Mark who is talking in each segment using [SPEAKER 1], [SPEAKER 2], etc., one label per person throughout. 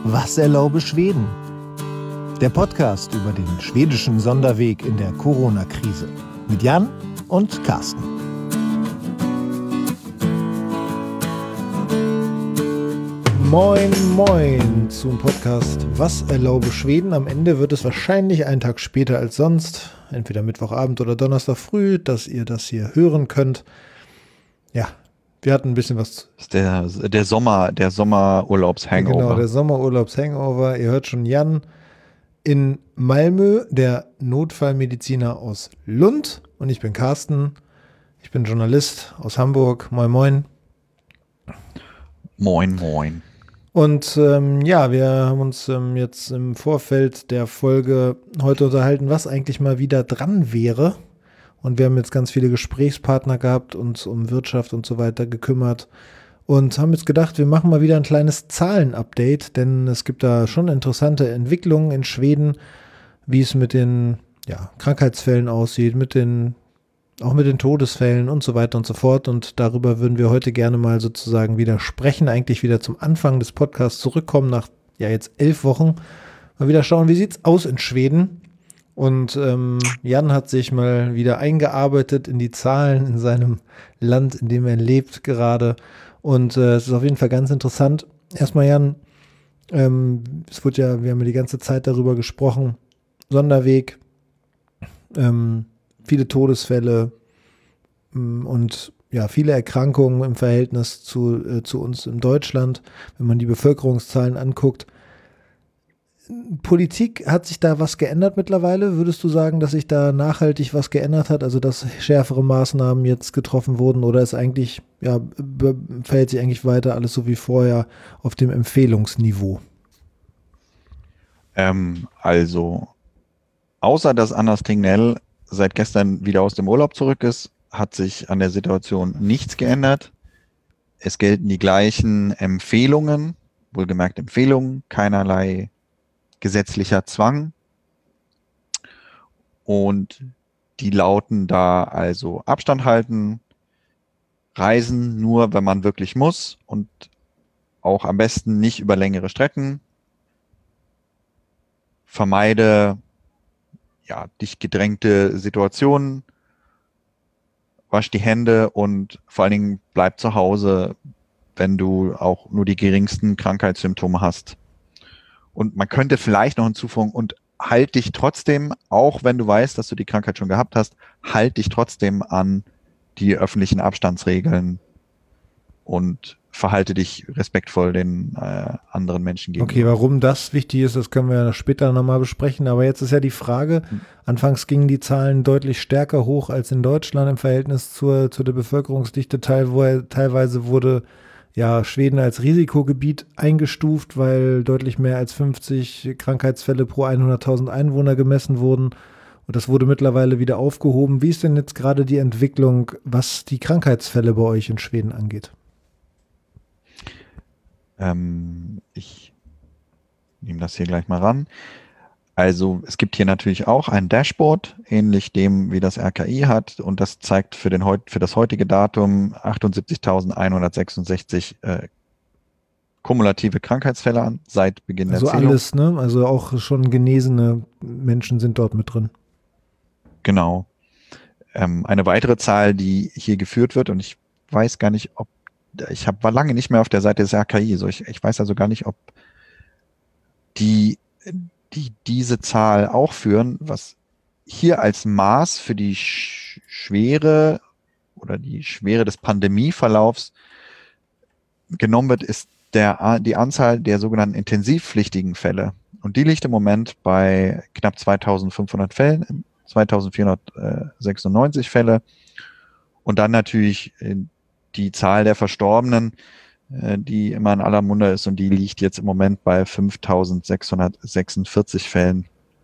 [SPEAKER 1] Was erlaube Schweden? Der Podcast über den schwedischen Sonderweg in der Corona-Krise. Mit Jan und Carsten. Moin, moin zum Podcast Was erlaube Schweden? Am Ende wird es wahrscheinlich einen Tag später als sonst, entweder Mittwochabend oder Donnerstag früh, dass ihr das hier hören könnt. Ja, wir hatten ein bisschen was.
[SPEAKER 2] Das ist der Sommerurlaubs-Hangover.
[SPEAKER 1] Genau, der Sommerurlaubs-Hangover. Ihr hört schon Jan in Malmö, der Notfallmediziner aus Lund. Und ich bin Carsten. Ich bin Journalist aus Hamburg. Moin, moin.
[SPEAKER 2] Moin, moin.
[SPEAKER 1] Und wir haben uns jetzt im Vorfeld der Folge heute unterhalten, was eigentlich mal wieder dran wäre. Und wir haben jetzt ganz viele Gesprächspartner gehabt, uns um Wirtschaft und so weiter gekümmert und haben jetzt gedacht, wir machen mal wieder ein kleines Zahlen-Update, denn es gibt da schon interessante Entwicklungen in Schweden, wie es mit den Krankheitsfällen aussieht, auch mit den Todesfällen und so weiter und so fort. Und darüber würden wir heute gerne mal sozusagen wieder sprechen, eigentlich wieder zum Anfang des Podcasts zurückkommen, nach jetzt 11 Wochen. Mal wieder schauen, wie sieht's aus in Schweden. Und Jan hat sich mal wieder eingearbeitet in die Zahlen in seinem Land, in dem er lebt gerade. Und es ist auf jeden Fall ganz interessant. Erstmal, Jan, wir haben ja die ganze Zeit darüber gesprochen. Sonderweg, viele Todesfälle und viele Erkrankungen im Verhältnis zu uns in Deutschland, wenn man die Bevölkerungszahlen anguckt. Politik, hat sich da was geändert mittlerweile? Würdest du sagen, dass sich da nachhaltig was geändert hat, also dass schärfere Maßnahmen jetzt getroffen wurden, oder ist eigentlich, verhält sich eigentlich weiter alles so wie vorher auf dem Empfehlungsniveau?
[SPEAKER 2] Also, außer dass Anders Tegnell seit gestern wieder aus dem Urlaub zurück ist, hat sich an der Situation nichts geändert. Es gelten die gleichen Empfehlungen, wohlgemerkt Empfehlungen, keinerlei gesetzlicher Zwang, und die lauten da also Abstand halten, reisen nur, wenn man wirklich muss, und auch am besten nicht über längere Strecken, vermeide dicht gedrängte Situationen, wasch die Hände und vor allen Dingen bleib zu Hause, wenn du auch nur die geringsten Krankheitssymptome hast. Und man könnte vielleicht noch hinzufügen, und halt dich trotzdem, auch wenn du weißt, dass du die Krankheit schon gehabt hast, halt dich trotzdem an die öffentlichen Abstandsregeln und verhalte dich respektvoll den anderen Menschen gegenüber.
[SPEAKER 1] Okay, warum das wichtig ist, das können wir ja später nochmal besprechen. Aber jetzt ist ja die Frage, anfangs gingen die Zahlen deutlich stärker hoch als in Deutschland im Verhältnis zur der Bevölkerungsdichte. Teilweise wurde Schweden als Risikogebiet eingestuft, weil deutlich mehr als 50 Krankheitsfälle pro 100.000 Einwohner gemessen wurden. Und das wurde mittlerweile wieder aufgehoben. Wie ist denn jetzt gerade die Entwicklung, was die Krankheitsfälle bei euch in Schweden angeht?
[SPEAKER 2] Ich nehme das hier gleich mal ran. Also es gibt hier natürlich auch ein Dashboard, ähnlich dem, wie das RKI hat, und das zeigt für das heutige Datum 78.166 kumulative Krankheitsfälle an, seit Beginn der Zählung.
[SPEAKER 1] Also alles, ne? Also auch schon genesene Menschen sind dort mit drin.
[SPEAKER 2] Genau. Eine weitere Zahl, die hier geführt wird, und ich weiß gar nicht, war lange nicht mehr auf der Seite des RKI, ich weiß also gar nicht, ob die diese Zahl auch führen, was hier als Maß für die Schwere oder die Schwere des Pandemieverlaufs genommen wird, ist die Anzahl der sogenannten intensivpflichtigen Fälle. Und die liegt im Moment bei knapp 2.500 Fällen, 2.496 Fälle. Und dann natürlich die Zahl der Verstorbenen, die immer in aller Munde ist, und die liegt jetzt im Moment bei 5.646 Fällen.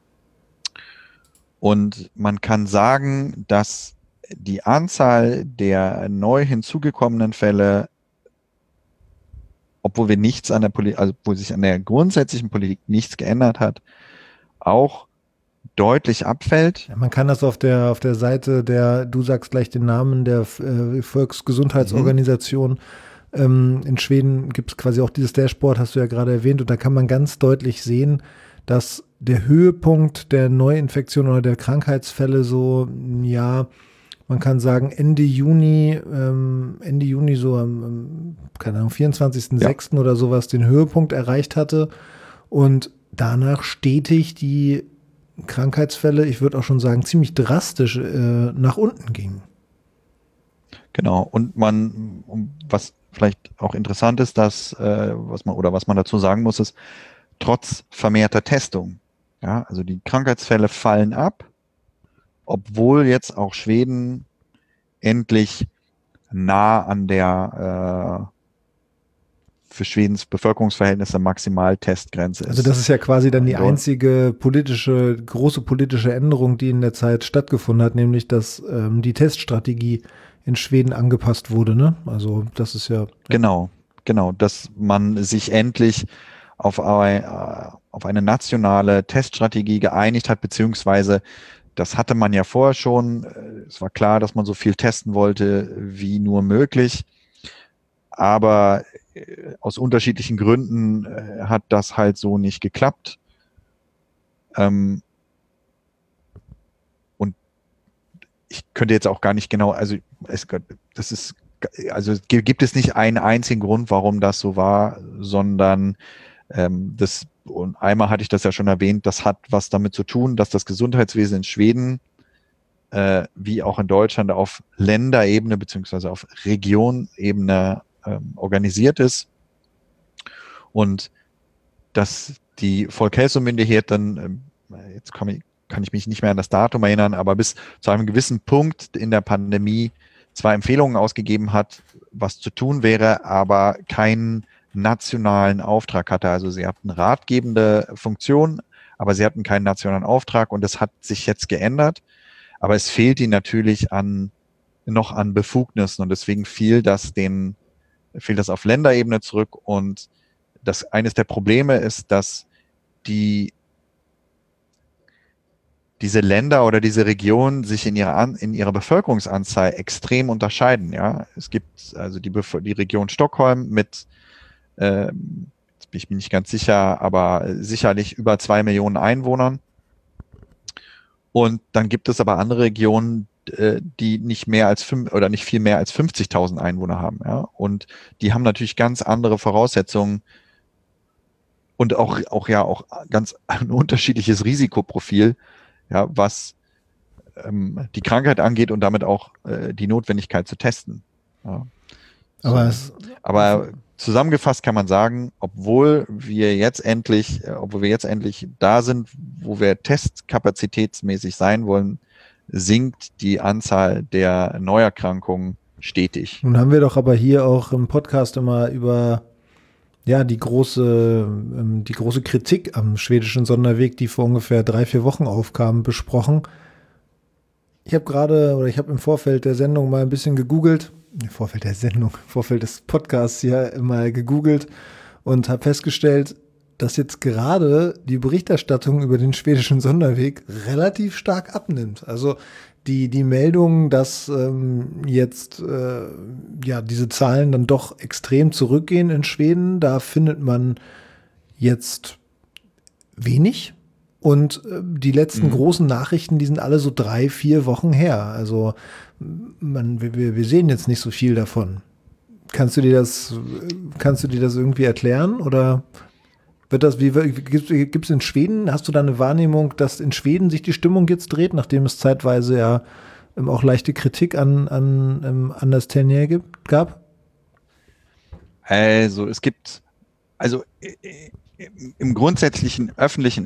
[SPEAKER 2] Und man kann sagen, dass die Anzahl der neu hinzugekommenen Fälle, obwohl wir nichts an der obwohl sich an der grundsätzlichen Politik nichts geändert hat, auch deutlich abfällt.
[SPEAKER 1] Ja, man kann das auf der Seite du sagst gleich den Namen der Volksgesundheitsorganisation, In Schweden gibt es quasi auch dieses Dashboard, hast du ja gerade erwähnt, und da kann man ganz deutlich sehen, dass der Höhepunkt der Neuinfektion oder der Krankheitsfälle so, ja, man kann sagen Ende Juni so keine Ahnung, 24.06. oder sowas den Höhepunkt erreicht hatte und danach stetig die Krankheitsfälle, ich würde auch schon sagen, ziemlich drastisch nach unten gingen.
[SPEAKER 2] Genau. Und was vielleicht auch interessant ist, dass, was man dazu sagen muss, ist, trotz vermehrter Testung, ja, also die Krankheitsfälle fallen ab, obwohl jetzt auch Schweden endlich nah an der für Schwedens Bevölkerungsverhältnisse Maximaltestgrenze ist.
[SPEAKER 1] Also das ist ja quasi dann die
[SPEAKER 2] Dort-
[SPEAKER 1] einzige große politische Änderung, die in der Zeit stattgefunden hat, nämlich dass die Teststrategie in Schweden angepasst wurde, ne? Also das ist ja.
[SPEAKER 2] Genau, dass man sich endlich auf eine nationale Teststrategie geeinigt hat, beziehungsweise das hatte man ja vorher schon. Es war klar, dass man so viel testen wollte wie nur möglich. Aber aus unterschiedlichen Gründen hat das halt so nicht geklappt. Und ich könnte jetzt auch gar nicht genau, also gibt es nicht einen einzigen Grund, warum das so war, sondern und einmal hatte ich das ja schon erwähnt, das hat was damit zu tun, dass das Gesundheitswesen in Schweden wie auch in Deutschland auf Länderebene beziehungsweise auf Regionebene organisiert ist und dass die Folkhälsomyndigheten, jetzt kann ich mich nicht mehr an das Datum erinnern, aber bis zu einem gewissen Punkt in der Pandemie zwar Empfehlungen ausgegeben hat, was zu tun wäre, aber keinen nationalen Auftrag hatte. Also sie hatten ratgebende Funktion, aber sie hatten keinen nationalen Auftrag und das hat sich jetzt geändert. Aber es fehlt ihnen natürlich noch an Befugnissen und deswegen fiel das auf Länderebene zurück und eines der Probleme ist, dass diese Länder oder diese Regionen sich in ihrer Bevölkerungsanzahl extrem unterscheiden. Ja, es gibt also die Region Stockholm mit, jetzt bin ich mir nicht ganz sicher, aber sicherlich über 2 Millionen Einwohnern. Und dann gibt es aber andere Regionen, die nicht viel mehr als 50.000 Einwohner haben. Ja, und die haben natürlich ganz andere Voraussetzungen und auch ganz ein unterschiedliches Risikoprofil, ja, was die Krankheit angeht und damit auch die Notwendigkeit zu testen. Ja.
[SPEAKER 1] Aber
[SPEAKER 2] Aber zusammengefasst kann man sagen, obwohl wir jetzt endlich da sind, wo wir testkapazitätsmäßig sein wollen, sinkt die Anzahl der Neuerkrankungen stetig.
[SPEAKER 1] nun haben wir doch aber hier auch im Podcast immer über die große Kritik am schwedischen Sonderweg, die vor ungefähr 3-4 Wochen aufkam, besprochen. Ich habe im Vorfeld der Sendung mal ein bisschen gegoogelt, im Vorfeld des Podcasts hier mal gegoogelt und habe festgestellt, dass jetzt gerade die Berichterstattung über den schwedischen Sonderweg relativ stark abnimmt. Also die Meldung, dass jetzt diese Zahlen dann doch extrem zurückgehen in Schweden, da findet man jetzt wenig. Und die letzten großen Nachrichten, die sind alle so 3-4 Wochen her. Also wir sehen jetzt nicht so viel davon. Kannst du dir das irgendwie erklären? Oder gibt es in Schweden, hast du da eine Wahrnehmung, dass in Schweden sich die Stimmung jetzt dreht, nachdem es zeitweise ja auch leichte Kritik an das Tenier gab?
[SPEAKER 2] Also im grundsätzlichen öffentlichen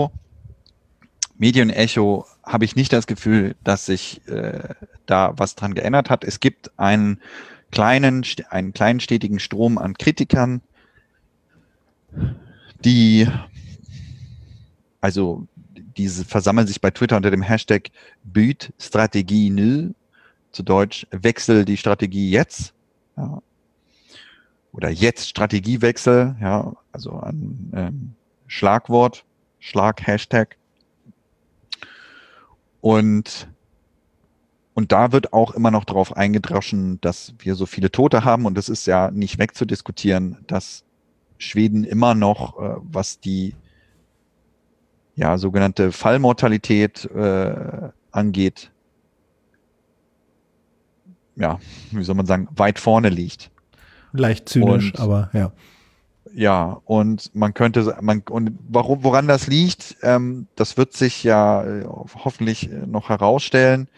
[SPEAKER 2] Medienecho habe ich nicht das Gefühl, dass sich da was dran geändert hat. Es gibt einen kleinen stetigen Strom an Kritikern, diese versammeln sich bei Twitter unter dem Hashtag Byt Strategie nu, zu Deutsch Wechsel die Strategie jetzt. Ja. Oder jetzt Strategiewechsel, ja, also ein Schlagwort, Hashtag. Und Und da wird auch immer noch drauf eingedroschen, dass wir so viele Tote haben. Und es ist ja nicht wegzudiskutieren, dass Schweden immer noch, was die sogenannte Fallmortalität angeht, wie soll man sagen, weit vorne liegt.
[SPEAKER 1] Leicht zynisch, aber ja.
[SPEAKER 2] Ja, und woran das liegt, das wird sich ja hoffentlich noch herausstellen.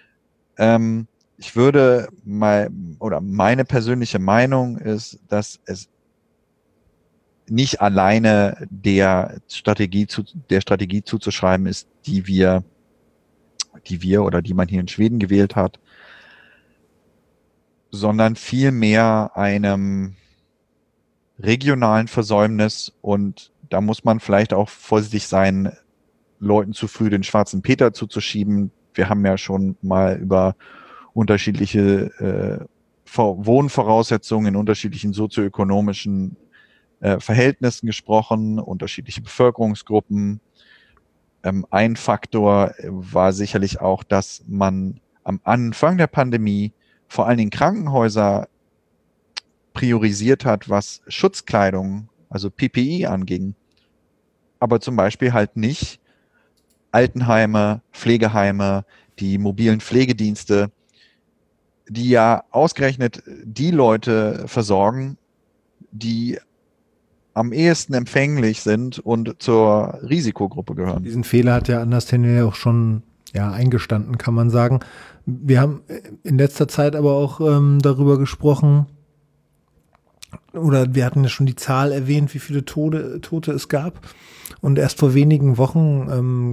[SPEAKER 2] Meine persönliche Meinung ist, dass es nicht alleine der Strategie zuzuschreiben ist, die man hier in Schweden gewählt hat, sondern vielmehr einem regionalen Versäumnis, und da muss man vielleicht auch vorsichtig sein, Leuten zu früh den schwarzen Peter zuzuschieben. Wir haben ja schon mal über unterschiedliche Wohnvoraussetzungen in unterschiedlichen sozioökonomischen Verhältnissen gesprochen, unterschiedliche Bevölkerungsgruppen. Ein Faktor war sicherlich auch, dass man am Anfang der Pandemie vor allen Dingen Krankenhäuser priorisiert hat, was Schutzkleidung, also PPE anging, aber zum Beispiel halt nicht Altenheime, Pflegeheime, die mobilen Pflegedienste, die ja ausgerechnet die Leute versorgen, die am ehesten empfänglich sind und zur Risikogruppe gehören.
[SPEAKER 1] Diesen Fehler hat ja Anders Tenniel auch schon eingestanden, kann man sagen. Wir haben in letzter Zeit aber auch darüber gesprochen, oder wir hatten ja schon die Zahl erwähnt, wie viele Tote es gab. Und erst vor wenigen Wochen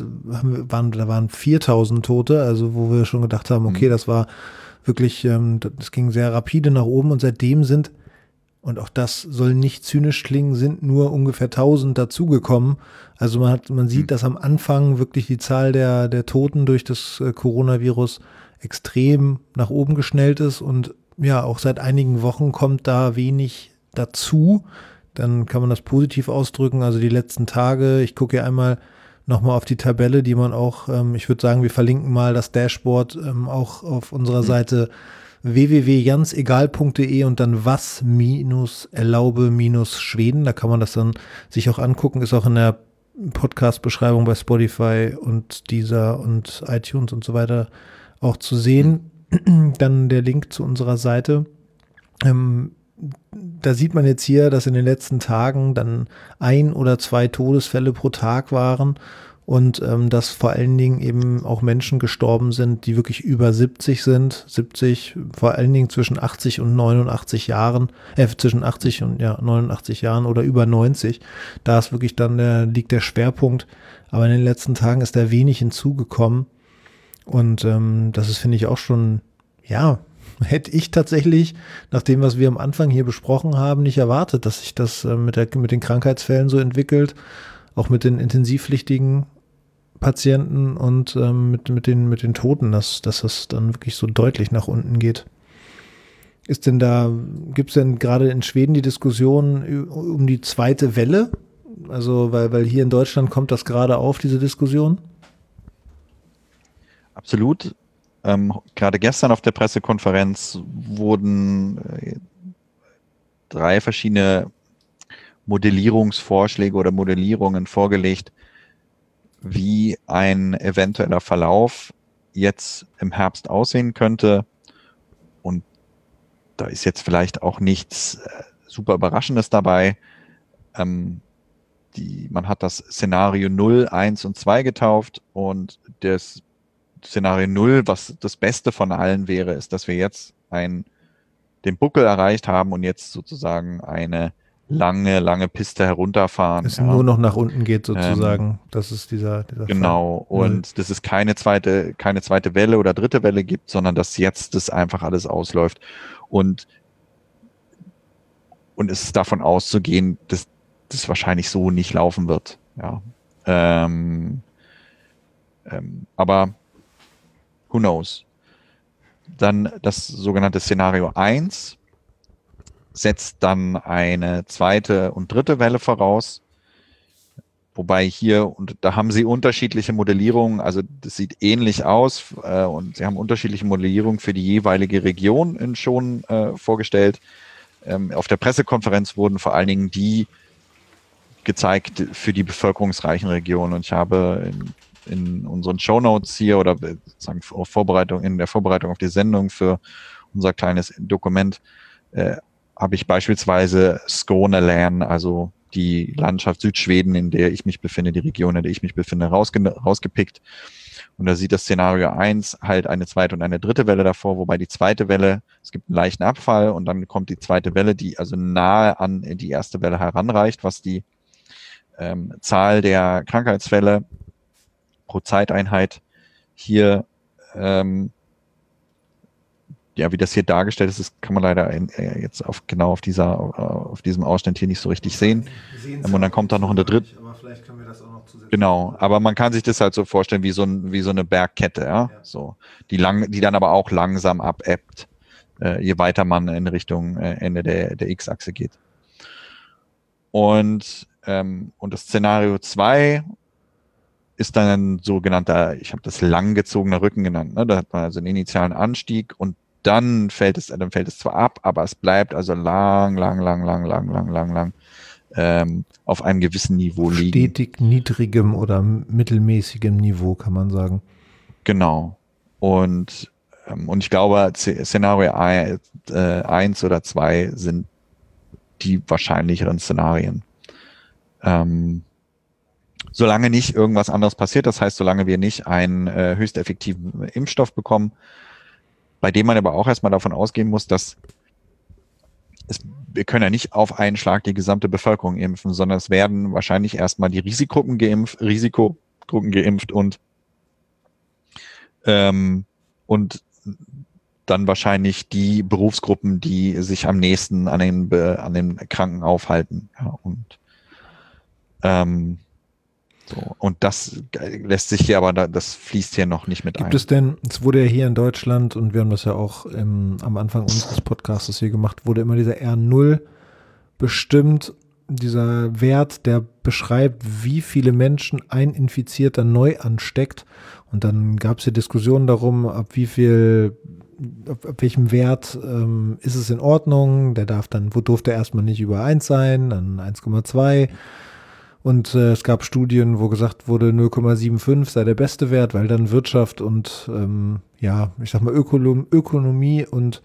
[SPEAKER 1] waren 4.000 Tote, also wo wir schon gedacht haben, okay, das war wirklich, das ging sehr rapide nach oben, und seitdem sind, und auch das soll nicht zynisch klingen, sind nur ungefähr 1.000 dazugekommen. Also man sieht, dass am Anfang wirklich die Zahl der Toten durch das Coronavirus extrem nach oben geschnellt ist, und ja, auch seit einigen Wochen kommt da wenig dazu. Dann kann man das positiv ausdrücken. Also die letzten Tage, ich gucke ja einmal nochmal auf die Tabelle, die man auch, ich würde sagen, wir verlinken mal das Dashboard auch auf unserer Seite www.jansegal.de und dann was-erlaube-Schweden. Da kann man das dann sich auch angucken, ist auch in der Podcast-Beschreibung bei Spotify und Deezer und iTunes und so weiter auch zu sehen. Dann der Link zu unserer Seite. Da sieht man jetzt hier, dass in den letzten Tagen dann 1 oder 2 Todesfälle pro Tag waren, und dass vor allen Dingen eben auch Menschen gestorben sind, die wirklich über 70 sind. 70, vor allen Dingen zwischen 80 und 89 Jahren, zwischen 80 und 89 Jahren oder über 90. Da ist wirklich dann liegt der Schwerpunkt. Aber in den letzten Tagen ist da wenig hinzugekommen. Und das ist, finde ich, auch schon, hätte ich tatsächlich, nach dem, was wir am Anfang hier besprochen haben, nicht erwartet, dass sich das mit den Krankheitsfällen so entwickelt, auch mit den intensivpflichtigen Patienten und mit den Toten, dass das dann wirklich so deutlich nach unten geht. Gibt es denn gerade in Schweden die Diskussion um die zweite Welle? Also, weil hier in Deutschland kommt das gerade auf, diese Diskussion?
[SPEAKER 2] Absolut. Gerade gestern auf der Pressekonferenz wurden 3 verschiedene Modellierungsvorschläge oder Modellierungen vorgelegt, wie ein eventueller Verlauf jetzt im Herbst aussehen könnte. Und da ist jetzt vielleicht auch nichts super Überraschendes dabei. Man hat das Szenario 0, 1 und 2 getauft, und das Szenario 0, was das Beste von allen wäre, ist, dass wir jetzt den Buckel erreicht haben und jetzt sozusagen eine lange Piste herunterfahren.
[SPEAKER 1] Es nur noch nach unten geht sozusagen. Das ist dieser
[SPEAKER 2] genau. Fall. Und dass es keine zweite Welle oder dritte Welle gibt, sondern dass jetzt das einfach alles ausläuft. Und es ist davon auszugehen, dass das wahrscheinlich so nicht laufen wird. Ja. Aber who knows? Dann das sogenannte Szenario 1 setzt dann eine zweite und dritte Welle voraus. Wobei hier, und da haben sie unterschiedliche Modellierungen, also das sieht ähnlich aus und sie haben unterschiedliche Modellierungen für die jeweilige Region schon vorgestellt. Auf der Pressekonferenz wurden vor allen Dingen die gezeigt für die bevölkerungsreichen Regionen. Und ich habe in unseren Shownotes hier oder sozusagen in der Vorbereitung auf die Sendung für unser kleines Dokument habe ich beispielsweise Skåne, also die Landschaft Südschweden, in der ich mich befinde, die Region, in der ich mich befinde, rausgepickt. Und da sieht das Szenario 1 halt eine zweite und eine dritte Welle davor, wobei die zweite Welle, es gibt einen leichten Abfall und dann kommt die zweite Welle, die also nahe an die erste Welle heranreicht, was die Zahl der Krankheitsfälle pro Zeiteinheit hier wie das hier dargestellt ist, das kann man leider jetzt auf diesem Ausschnitt hier nicht so richtig sehen. Und dann kommt da noch eine dritte.
[SPEAKER 1] Aber vielleicht können wir das auch noch zusätzlich.
[SPEAKER 2] Genau, aber man kann sich das halt so vorstellen wie so eine Bergkette, ja. So, die dann aber auch langsam abebbt, je weiter man in Richtung Ende der X-Achse geht. Und das Szenario 2 ist dann ein sogenannter, ich habe das langgezogener Rücken genannt, ne? Da hat man also einen initialen Anstieg und dann fällt es zwar ab, aber es bleibt also lang auf einem gewissen Niveau liegen.
[SPEAKER 1] Stetig niedrigem oder mittelmäßigem Niveau, kann man sagen.
[SPEAKER 2] Genau. Und ich glaube, Szenario 1 oder 2 sind die wahrscheinlicheren Szenarien. Solange nicht irgendwas anderes passiert, das heißt, solange wir nicht einen höchst effektiven Impfstoff bekommen, bei dem man aber auch erstmal davon ausgehen muss, dass wir können ja nicht auf einen Schlag die gesamte Bevölkerung impfen, sondern es werden wahrscheinlich erstmal die Risikogruppen geimpft und dann wahrscheinlich die Berufsgruppen, die sich am nächsten an den Kranken aufhalten. Ja, und das lässt sich hier aber, das fließt hier noch nicht mit ein.
[SPEAKER 1] Gibt es denn, es wurde ja hier in Deutschland, und wir haben das ja auch am Anfang unseres Podcasts hier gemacht, wurde immer dieser R0 bestimmt, dieser Wert, der beschreibt, wie viele Menschen ein Infizierter neu ansteckt. Und dann gab es hier Diskussionen darum, ab welchem Wert ist es in Ordnung. Der durfte erstmal nicht über 1 sein, dann 1,2. Und es gab Studien, wo gesagt wurde, 0,75 sei der beste Wert, weil dann Wirtschaft und ich sag mal Ökonomie und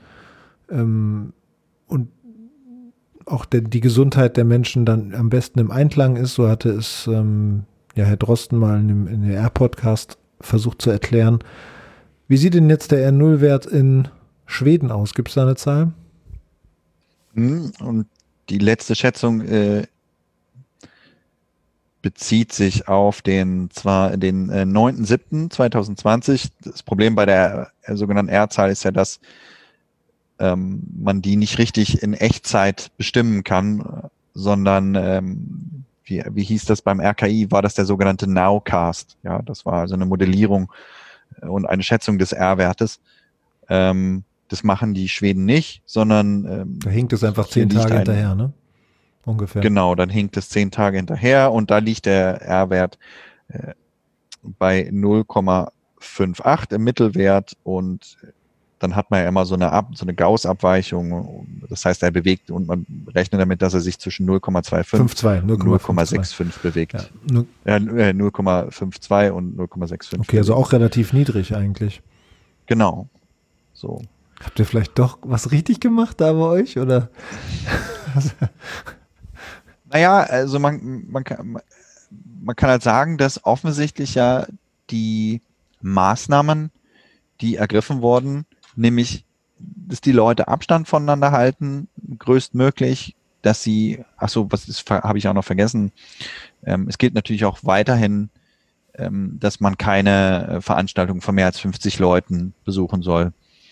[SPEAKER 1] auch die Gesundheit der Menschen dann am besten im Einklang ist. So hatte es Herr Drosten mal in der R-Podcast versucht zu erklären. Wie sieht denn jetzt der R0-Wert in Schweden aus? Gibt es da eine Zahl?
[SPEAKER 2] Und die letzte Schätzung bezieht sich auf den 9.7.2020. Das Problem bei der sogenannten R-Zahl ist ja, dass man die nicht richtig in Echtzeit bestimmen kann, sondern wie hieß das beim RKI, war das der sogenannte Nowcast. Ja, das war also eine Modellierung und eine Schätzung des R-Wertes. Das machen die Schweden nicht, sondern
[SPEAKER 1] da hinkt es einfach 10 Tage hinterher, ne? Ungefähr.
[SPEAKER 2] Genau, dann hinkt es 10 Tage hinterher und da liegt der R-Wert bei 0,58 im Mittelwert und dann hat man ja immer so eine Gauss-Abweichung. Das heißt, er bewegt und man rechnet damit, dass er sich zwischen 0,25 und 0,65 bewegt. Ja, 0,52 und 0,65.
[SPEAKER 1] Okay, also auch relativ niedrig eigentlich.
[SPEAKER 2] Genau. So.
[SPEAKER 1] Habt ihr vielleicht doch was richtig gemacht da bei euch, oder?
[SPEAKER 2] Naja, also man kann halt sagen, dass offensichtlich ja die Maßnahmen, die ergriffen wurden, nämlich, dass die Leute Abstand voneinander halten, größtmöglich, dass sie, habe ich auch noch vergessen, es gilt natürlich auch weiterhin, dass man keine Veranstaltung von mehr als 50 Leuten besuchen soll.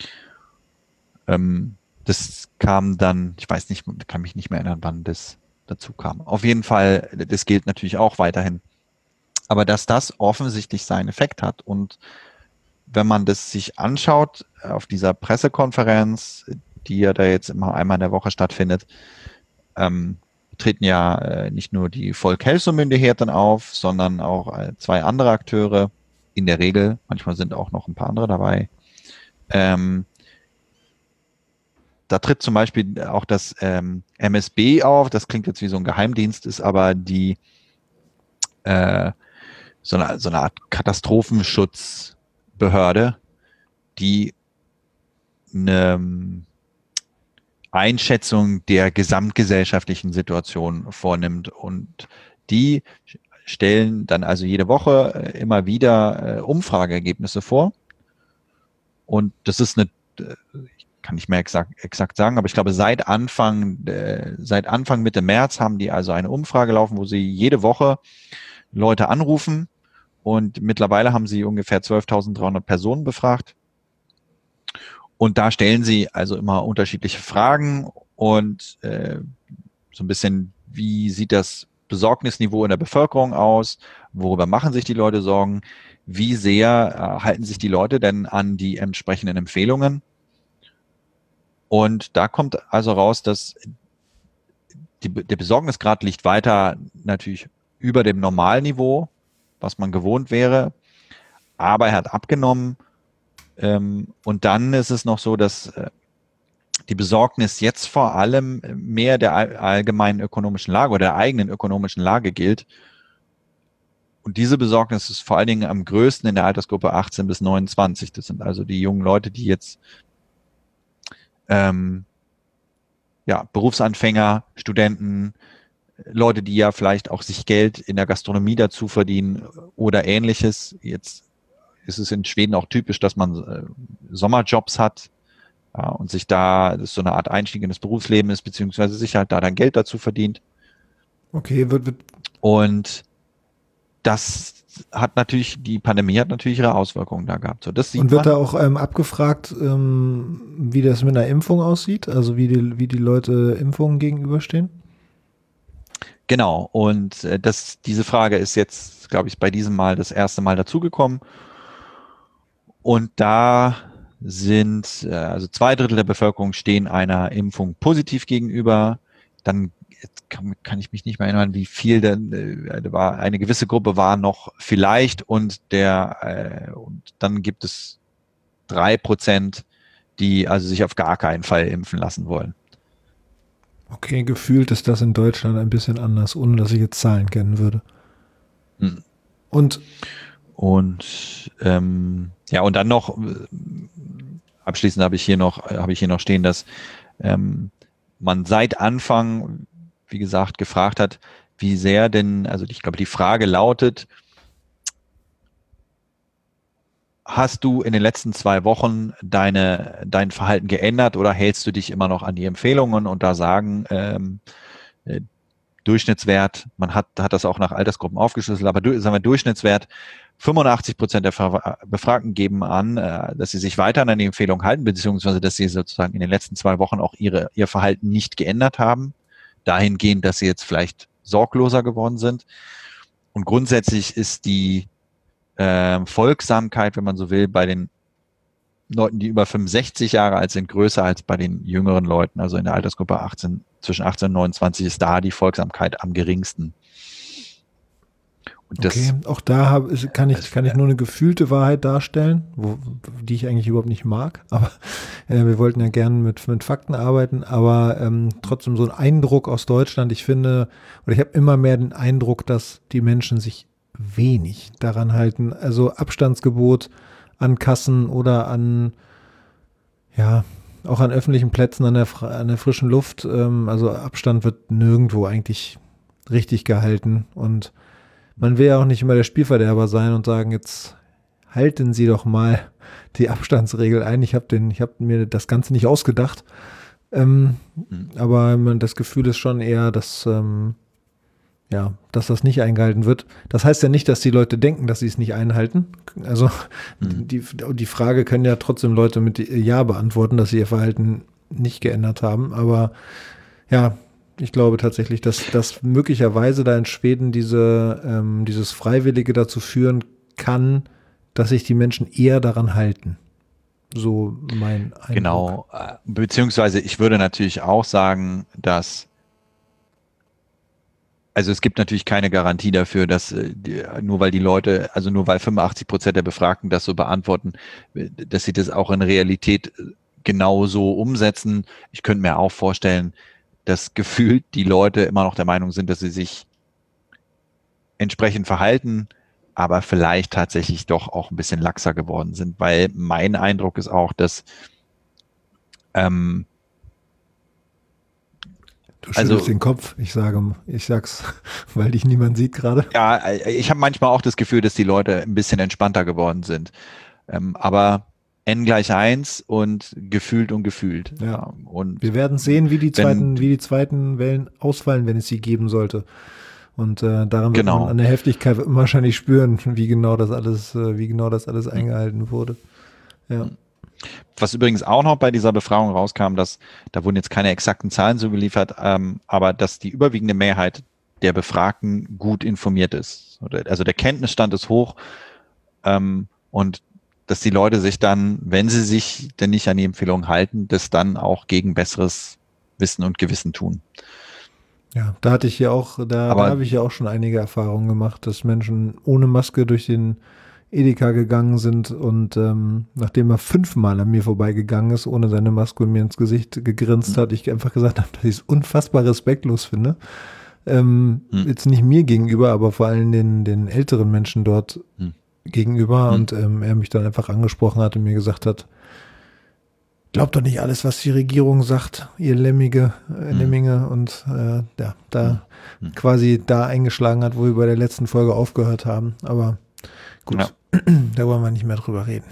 [SPEAKER 2] Das kam dann, ich weiß nicht, kann mich nicht mehr erinnern, wann das dazu kam. Auf jeden Fall, das gilt natürlich auch weiterhin. Aber dass das offensichtlich seinen Effekt hat und wenn man das sich anschaut auf dieser Pressekonferenz, die ja da jetzt immer einmal in der Woche stattfindet, treten ja nicht nur die Volk-Helso-Myndigheiten auf, sondern auch zwei andere Akteure. In der Regel, manchmal sind auch noch ein paar andere dabei. Da tritt zum Beispiel auch das MSB auf. Das klingt jetzt wie so ein Geheimdienst, ist aber so eine Art Katastrophenschutzbehörde, die eine Einschätzung der gesamtgesellschaftlichen Situation vornimmt. Und die stellen dann also jede Woche immer wieder Umfrageergebnisse vor. Und das ist ich kann nicht mehr exakt sagen, aber ich glaube, seit Anfang Mitte März haben die also eine Umfrage laufen, wo sie jede Woche Leute anrufen. Und mittlerweile haben sie ungefähr 12.300 Personen befragt. Und da stellen sie also immer unterschiedliche Fragen und so ein bisschen, wie sieht das Besorgnisniveau in der Bevölkerung aus? Worüber machen sich die Leute Sorgen? Wie sehr halten sich die Leute denn an die entsprechenden Empfehlungen? Und da kommt also raus, dass der Besorgnisgrad liegt weiter natürlich über dem Normalniveau, was man gewohnt wäre, aber er hat abgenommen. Und dann ist es noch so, dass die Besorgnis jetzt vor allem mehr der allgemeinen ökonomischen Lage oder der eigenen ökonomischen Lage gilt. Und diese Besorgnis ist vor allen Dingen am größten in der Altersgruppe 18 bis 29. Das sind also die jungen Leute, die jetzt Berufsanfänger, Studenten, Leute, die ja vielleicht auch sich Geld in der Gastronomie dazu verdienen oder ähnliches. Jetzt ist es in Schweden auch typisch, dass man Sommerjobs hat und sich da, das so eine Art Einstieg in das Berufsleben ist, beziehungsweise sich halt da dann Geld dazu verdient.
[SPEAKER 1] Okay,
[SPEAKER 2] und die Pandemie hat natürlich ihre Auswirkungen da gehabt. So, das sieht
[SPEAKER 1] und wird
[SPEAKER 2] man.
[SPEAKER 1] da auch abgefragt, wie das mit einer Impfung aussieht? Also wie die Leute Impfungen gegenüberstehen?
[SPEAKER 2] Genau, und diese Frage ist jetzt, glaube ich, bei diesem Mal das erste Mal dazugekommen. Und da sind, also 2/3 der Bevölkerung stehen einer Impfung positiv gegenüber. Dann jetzt kann ich mich nicht mehr erinnern, wie viel denn, war eine gewisse Gruppe war noch vielleicht und dann gibt es 3%, die also sich auf gar keinen Fall impfen lassen wollen.
[SPEAKER 1] Okay, gefühlt ist das in Deutschland ein bisschen anders, ohne dass ich jetzt Zahlen kennen würde.
[SPEAKER 2] Hm.
[SPEAKER 1] Und
[SPEAKER 2] dann noch abschließend habe ich hier noch stehen, dass man seit Anfang, wie gesagt, gefragt hat, wie sehr denn, also ich glaube, die Frage lautet: Hast du in den letzten 2 Wochen dein Verhalten geändert oder hältst du dich immer noch an die Empfehlungen? Und da sagen Durchschnittswert, man hat das auch nach Altersgruppen aufgeschlüsselt, aber sagen wir Durchschnittswert, 85% der Befragten geben an, dass sie sich weiterhin an die Empfehlung halten, beziehungsweise dass sie sozusagen in den letzten 2 Wochen auch ihr Verhalten nicht geändert haben, dahingehend, dass sie jetzt vielleicht sorgloser geworden sind. Und grundsätzlich ist die Folgsamkeit, wenn man so will, bei den Leuten, die über 65 Jahre alt sind, größer als bei den jüngeren Leuten. Also in der Altersgruppe zwischen 18 und 29 ist da die Folgsamkeit am geringsten. Und
[SPEAKER 1] okay, auch da kann ich nur eine gefühlte Wahrheit darstellen, die ich eigentlich überhaupt nicht mag. Aber wir wollten ja gerne mit Fakten arbeiten. Aber trotzdem so ein Eindruck aus Deutschland. Ich finde, oder ich habe immer mehr den Eindruck, dass die Menschen sich wenig daran halten. Also Abstandsgebot an Kassen oder auch an öffentlichen Plätzen an der frischen Luft. Also Abstand wird nirgendwo eigentlich richtig gehalten. Und man will ja auch nicht immer der Spielverderber sein und sagen, jetzt halten Sie doch mal die Abstandsregel ein. Ich hab mir das Ganze nicht ausgedacht. Aber das Gefühl ist schon eher, dass das nicht eingehalten wird. Das heißt ja nicht, dass die Leute denken, dass sie es nicht einhalten. Also die Frage können ja trotzdem Leute mit Ja beantworten, dass sie ihr Verhalten nicht geändert haben. Aber ja, ich glaube tatsächlich, dass möglicherweise da in Schweden dieses Freiwillige dazu führen kann, dass sich die Menschen eher daran halten. So mein Eindruck.
[SPEAKER 2] Genau, beziehungsweise ich würde natürlich auch sagen, dass Also es gibt natürlich keine Garantie dafür, dass nur weil die Leute, also nur weil 85% der Befragten das so beantworten, dass sie das auch in Realität genau so umsetzen. Ich könnte mir auch vorstellen, dass gefühlt die Leute immer noch der Meinung sind, dass sie sich entsprechend verhalten, aber vielleicht tatsächlich doch auch ein bisschen laxer geworden sind, weil mein Eindruck ist auch, dass
[SPEAKER 1] Du schüttelst den Kopf. Ich sag's, weil dich niemand sieht gerade.
[SPEAKER 2] ja, ich habe manchmal auch das Gefühl, dass die Leute ein bisschen entspannter geworden sind. Aber n = 1 und gefühlt und gefühlt.
[SPEAKER 1] Ja.
[SPEAKER 2] Und
[SPEAKER 1] wir werden sehen, wie die zweiten Wellen ausfallen, wenn es sie geben sollte. Und daran wird man an der Heftigkeit wahrscheinlich spüren, wie genau das alles eingehalten wurde. Ja.
[SPEAKER 2] Was übrigens auch noch bei dieser Befragung rauskam, da wurden jetzt keine exakten Zahlen so geliefert, aber dass die überwiegende Mehrheit der Befragten gut informiert ist. Also der Kenntnisstand ist hoch und dass die Leute sich dann, wenn sie sich denn nicht an die Empfehlungen halten, das dann auch gegen besseres Wissen und Gewissen tun.
[SPEAKER 1] Ja, da habe ich ja auch schon einige Erfahrungen gemacht, dass Menschen ohne Maske durch den Edeka gegangen sind und nachdem er 5-mal an mir vorbeigegangen ist, ohne seine Maske und mir ins Gesicht gegrinst hat, ich einfach gesagt habe, dass ich es unfassbar respektlos finde. Jetzt nicht mir gegenüber, aber vor allem den älteren Menschen dort gegenüber und er mich dann einfach angesprochen hat und mir gesagt hat, glaubt doch nicht alles, was die Regierung sagt, ihr Lemminge und quasi da eingeschlagen hat, wo wir bei der letzten Folge aufgehört haben, aber gut, da wollen wir nicht mehr drüber reden.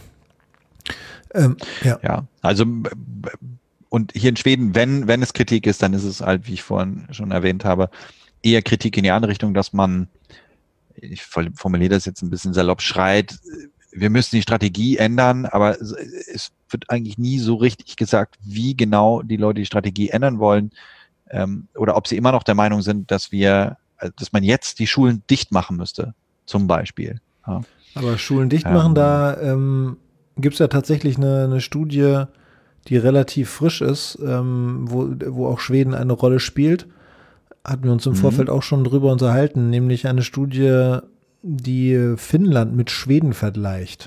[SPEAKER 2] Ja, also und hier in Schweden, wenn es Kritik ist, dann ist es halt, wie ich vorhin schon erwähnt habe, eher Kritik in die andere Richtung, dass man, ich formuliere das jetzt ein bisschen salopp, schreit, wir müssen die Strategie ändern, aber es wird eigentlich nie so richtig gesagt, wie genau die Leute die Strategie ändern wollen oder ob sie immer noch der Meinung sind, dass man jetzt die Schulen dicht machen müsste, zum Beispiel. Ja.
[SPEAKER 1] Aber Schulen dicht machen, da gibt es ja tatsächlich eine Studie, die relativ frisch ist, wo auch Schweden eine Rolle spielt. Hatten wir uns im Vorfeld auch schon drüber unterhalten, nämlich eine Studie, die Finnland mit Schweden vergleicht.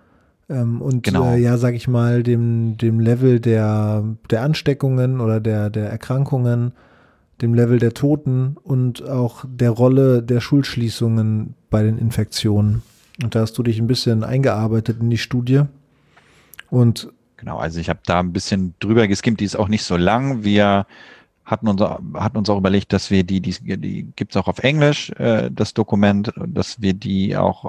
[SPEAKER 1] Sag ich mal, dem Level der Ansteckungen oder der Erkrankungen, dem Level der Toten und auch der Rolle der Schulschließungen bei den Infektionen. Und da hast du dich ein bisschen eingearbeitet in die Studie. Und
[SPEAKER 2] genau, also ich habe da ein bisschen drüber geskimmt, die ist auch nicht so lang. Wir hatten uns auch überlegt, dass wir die gibt es auch auf Englisch, das Dokument, dass wir die auch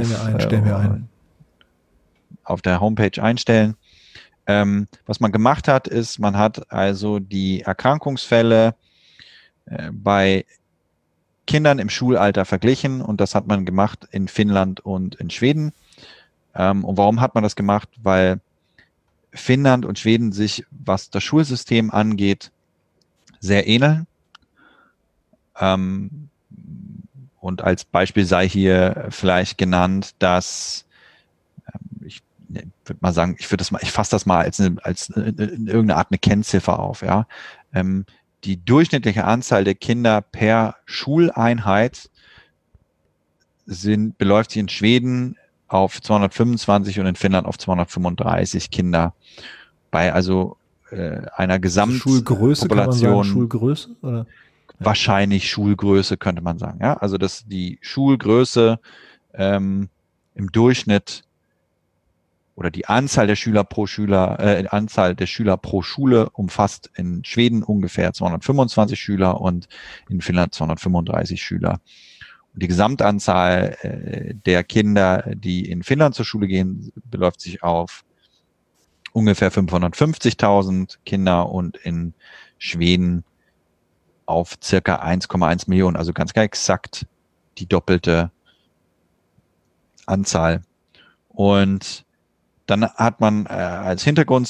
[SPEAKER 2] auf der Homepage einstellen. Was man gemacht hat, ist, man hat also die Erkrankungsfälle bei Kindern im Schulalter verglichen und das hat man gemacht in Finnland und in Schweden. Und warum hat man das gemacht? Weil Finnland und Schweden sich, was das Schulsystem angeht, sehr ähneln. Und als Beispiel sei hier vielleicht genannt, dass ich würde mal sagen, ich fasse das mal als irgendeine Art eine Kennziffer auf, ja. Die durchschnittliche Anzahl der Kinder per Schuleinheit beläuft sich in Schweden auf 225 und in Finnland auf 235 Kinder. Bei also einer
[SPEAKER 1] Schulgröße, kann man sagen, Schulgröße? Oder?
[SPEAKER 2] Wahrscheinlich Schulgröße, könnte man sagen. Ja? Also dass die Schulgröße im Durchschnitt oder die Anzahl der Schüler pro Schüler umfasst in Schweden ungefähr 225 Schüler und in Finnland 235 Schüler. Und die Gesamtanzahl der Kinder, die in Finnland zur Schule gehen, beläuft sich auf ungefähr 550.000 Kinder und in Schweden auf circa 1,1 Millionen, also ganz exakt die doppelte Anzahl. Und dann hat man als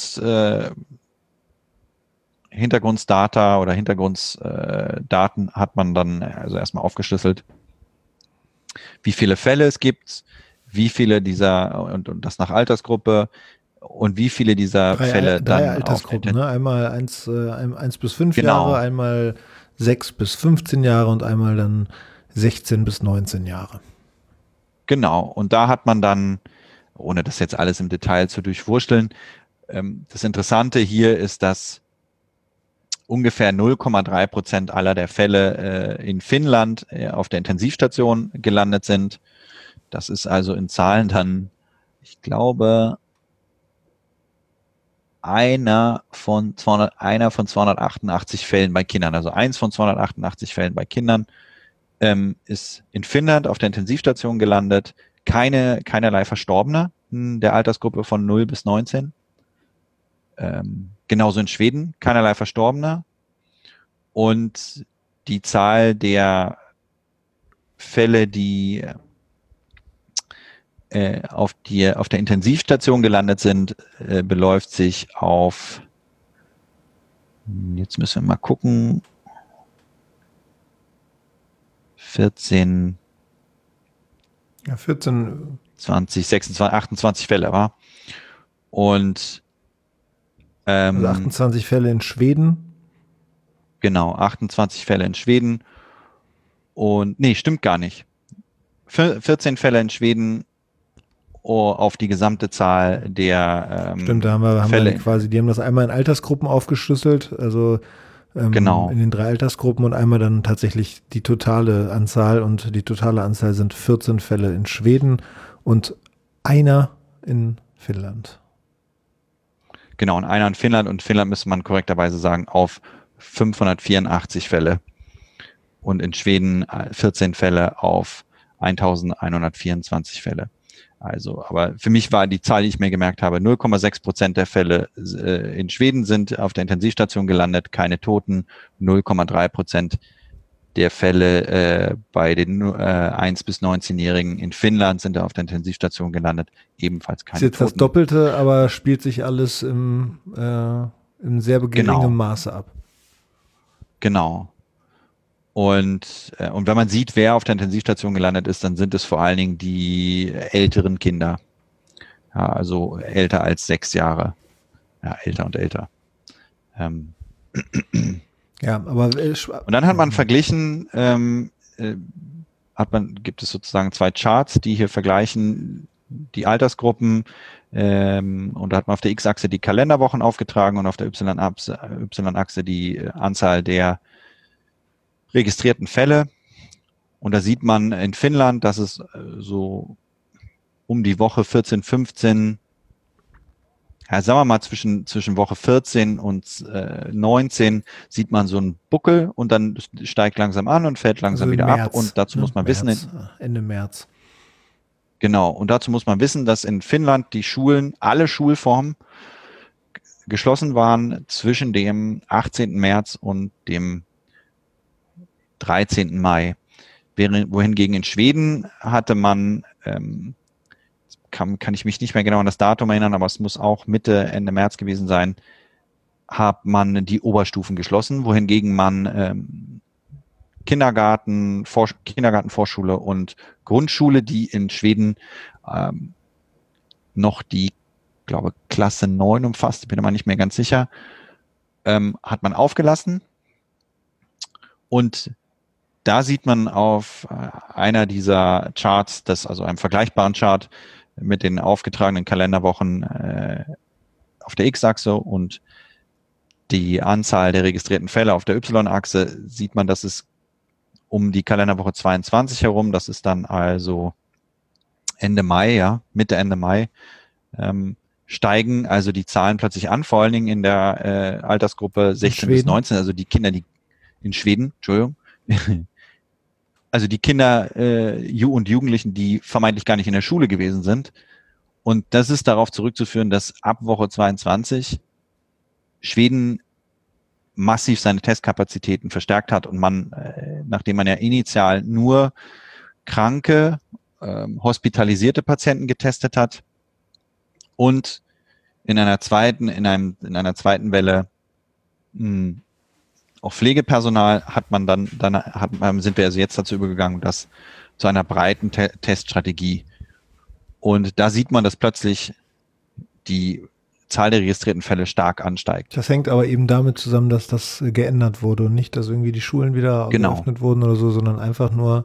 [SPEAKER 2] Hintergrundsdata oder Hintergrundsdaten hat man dann also erstmal aufgeschlüsselt, wie viele Fälle es gibt, wie viele dieser, und das nach Altersgruppe, und wie viele dieser Fälle
[SPEAKER 1] drei
[SPEAKER 2] dann
[SPEAKER 1] Altersgruppen, ne? Einmal 1 bis 5
[SPEAKER 2] Jahre,
[SPEAKER 1] einmal 6 bis 15 Jahre und einmal dann 16 bis 19 Jahre.
[SPEAKER 2] Genau, und da hat man dann, ohne das jetzt alles im Detail zu durchwursteln, das Interessante hier ist, dass ungefähr 0,3% aller der Fälle in Finnland auf der Intensivstation gelandet sind. Das ist also in Zahlen dann, ich glaube, einer von 288 Fällen bei Kindern, also 1 von 288 Fällen bei Kindern, ist in Finnland auf der Intensivstation gelandet. Keinerlei Verstorbene in der Altersgruppe von 0 bis 19. Genauso in Schweden, keinerlei Verstorbene. Und die Zahl der Fälle, die auf der Intensivstation gelandet sind, beläuft sich auf, jetzt müssen wir mal gucken, 14, 20, 26, 28 Fälle, war. Und
[SPEAKER 1] also 28 Fälle in Schweden.
[SPEAKER 2] Genau, 28 Fälle in Schweden. Und nee, stimmt gar nicht. 14 Fälle in Schweden auf die gesamte Zahl der
[SPEAKER 1] Stimmt, da haben wir quasi, die haben das einmal in Altersgruppen aufgeschlüsselt, also
[SPEAKER 2] genau.
[SPEAKER 1] In den 3 Altersgruppen und einmal dann tatsächlich die totale Anzahl, und die totale Anzahl sind 14 Fälle in Schweden und einer in Finnland.
[SPEAKER 2] Genau, und einer in Finnland, und Finnland müsste man korrekterweise sagen, auf 584 Fälle. Und in Schweden 14 Fälle auf 1124 Fälle. Also, aber für mich war die Zahl, die ich mir gemerkt habe, 0,6% der Fälle in Schweden sind auf der Intensivstation gelandet, keine Toten, 0,3% der Fälle bei den 1 bis 19-Jährigen in Finnland sind auf der Intensivstation gelandet, ebenfalls keine Toten.
[SPEAKER 1] Ist jetzt das Doppelte, aber spielt sich alles im sehr geringem Maße ab.
[SPEAKER 2] Genau. Und wenn man sieht, wer auf der Intensivstation gelandet ist, dann sind es vor allen Dingen die älteren Kinder. Ja, also älter als 6 Jahre. Ja, älter und älter.
[SPEAKER 1] Ja, aber
[SPEAKER 2] und dann hat man verglichen, gibt es sozusagen 2 Charts, die hier vergleichen die Altersgruppen, und da hat man auf der X-Achse die Kalenderwochen aufgetragen und auf der Y-Achse die Anzahl der registrierten Fälle. Und da sieht man in Finnland, dass es so um die Woche 14, 15, ja, sagen wir mal zwischen Woche 14 und 19 sieht man so einen Buckel, und dann steigt langsam an und fällt langsam wieder
[SPEAKER 1] März,
[SPEAKER 2] ab. Und dazu muss man wissen,
[SPEAKER 1] Ende März.
[SPEAKER 2] Genau, und dazu muss man wissen, dass in Finnland die Schulen, alle Schulformen geschlossen waren zwischen dem 18. März und dem 13. Mai. Wohingegen in Schweden hatte man, kann ich mich nicht mehr genau an das Datum erinnern, aber es muss auch Mitte, Ende März gewesen sein, hat man die Oberstufen geschlossen, wohingegen man Kindergarten, Vorschule und Grundschule, die in Schweden noch die, glaube Klasse 9 umfasst, bin aber nicht mehr ganz sicher, hat man aufgelassen. Und da sieht man auf einer dieser Charts, also einem vergleichbaren Chart mit den aufgetragenen Kalenderwochen auf der X-Achse und die Anzahl der registrierten Fälle auf der Y-Achse, sieht man, dass es um die Kalenderwoche 22 herum, das ist dann also Ende Mai, ja, Mitte, Ende Mai, steigen also die Zahlen plötzlich an, vor allen Dingen in der Altersgruppe 16 bis 19, also die Kinder, die in Schweden, Entschuldigung, also die Kinder und Jugendlichen, die vermeintlich gar nicht in der Schule gewesen sind. Und das ist darauf zurückzuführen, dass ab Woche 22 Schweden massiv seine Testkapazitäten verstärkt hat und man, nachdem man ja initial nur kranke, hospitalisierte Patienten getestet hat und in einer zweiten Welle auch Pflegepersonal, sind wir also jetzt dazu übergegangen, dass zu einer breiten Teststrategie. Und da sieht man, dass plötzlich die Zahl der registrierten Fälle stark ansteigt.
[SPEAKER 1] Das hängt aber eben damit zusammen, dass das geändert wurde und nicht, dass irgendwie die Schulen wieder geöffnet wurden oder so, sondern einfach nur,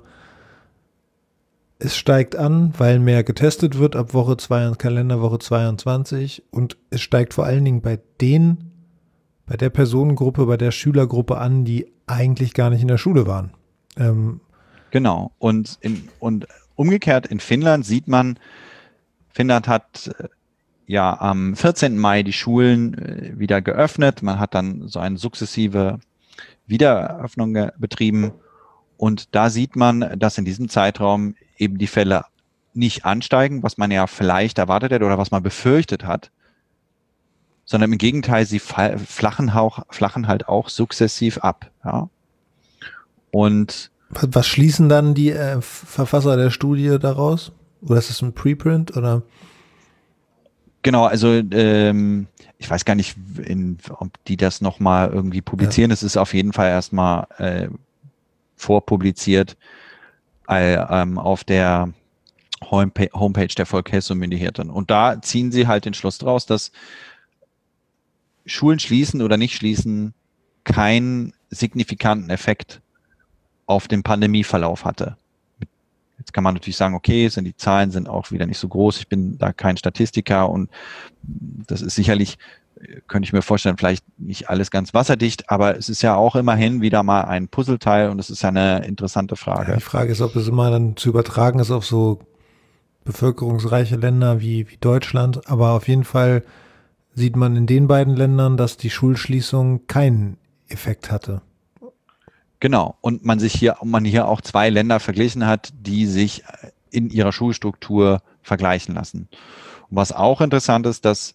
[SPEAKER 1] es steigt an, weil mehr getestet wird ab Woche 2 und Kalenderwoche 22 und es steigt vor allen Dingen bei der Personengruppe, bei der Schülergruppe an, die eigentlich gar nicht in der Schule waren.
[SPEAKER 2] Genau. Und umgekehrt in Finnland sieht man, Finnland hat ja am 14. Mai die Schulen wieder geöffnet. Man hat dann so eine sukzessive Wiedereröffnung betrieben. Und da sieht man, dass in diesem Zeitraum eben die Fälle nicht ansteigen, was man ja vielleicht erwartet hätte oder was man befürchtet hat, sondern im Gegenteil, sie flachen halt auch sukzessiv ab. Ja. Und
[SPEAKER 1] was schließen dann die Verfasser der Studie daraus? Oder ist das ein Preprint oder?
[SPEAKER 2] Genau, also ich weiß gar nicht, ob die das nochmal irgendwie publizieren. Es ist auf jeden Fall erstmal vorpubliziert auf der Homepage der Folkhälsomyndigheten. Und da ziehen sie halt den Schluss draus, dass Schulen schließen oder nicht schließen keinen signifikanten Effekt auf den Pandemieverlauf hatte. Jetzt kann man natürlich sagen, okay, die Zahlen sind auch wieder nicht so groß. Ich bin da kein Statistiker und das ist sicherlich, könnte ich mir vorstellen, vielleicht nicht alles ganz wasserdicht, aber es ist ja auch immerhin wieder mal ein Puzzleteil und es ist ja eine interessante Frage.
[SPEAKER 1] Ja, die Frage ist, ob es immer dann zu übertragen ist auf so bevölkerungsreiche Länder wie Deutschland, aber auf jeden Fall sieht man in den beiden Ländern, dass die Schulschließung keinen Effekt hatte.
[SPEAKER 2] Genau. Und man hier auch zwei Länder verglichen hat, die sich in ihrer Schulstruktur vergleichen lassen. Und was auch interessant ist, dass